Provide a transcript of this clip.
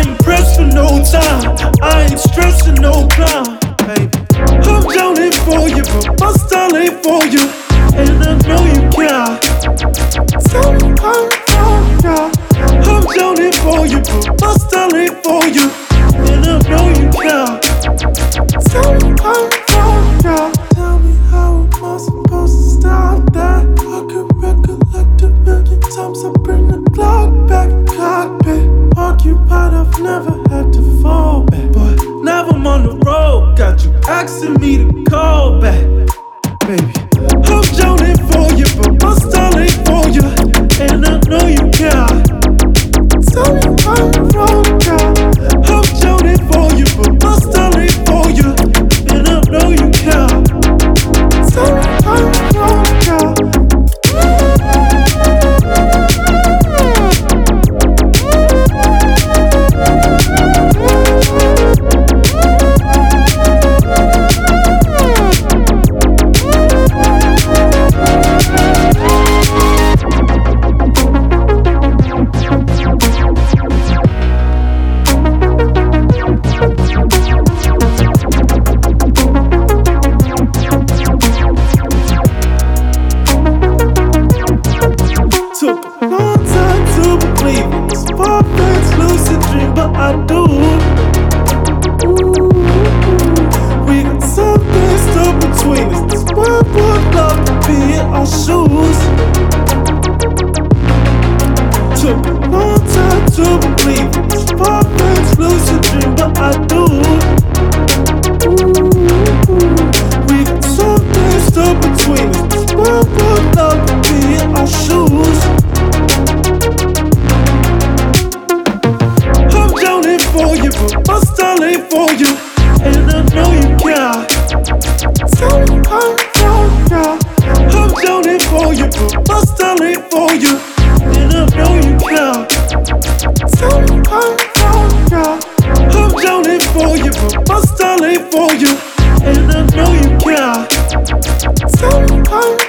ain't pressed for no time. I ain't stressing no clown, baby. I'm drowning for you, but my style ain't for you, and I know you care. Tell me how you care. I'm drowning for you, but my style ain't for you, and I know you care. Tell me how you care. Tell me how am I supposed to stop that? I could recollect a million times. I bring the clock back, cockpit occupied. I've never had to fall back, but now I'm on the road. Got you asking me to call back, baby. I'm drowning for you, but my style ain't for you, and I know you care. Tell me how you roll, girl. I'm drowning for you, but my style ain't for you, and I know you care. Tell me how you roll, girl. Took a long time to believe it. It's perfect, lucid dream, but I do. Ooh, we got something stuck between us. This world would love to be in our shoes. Took a long time to believe it. It's perfect, lucid dream, but I do. Ooh, we got something stuck between us. This world would love to be in our shoes. I'm drowning for you, but my style ain't for you, and I know you care. Tell me how you roll, girl. I'm drowning for you, but my style ain't for you, and I know you care. Tell me how you roll, girl. I'm drowning for you, but my style ain't for you, and I know you care. Tell me how you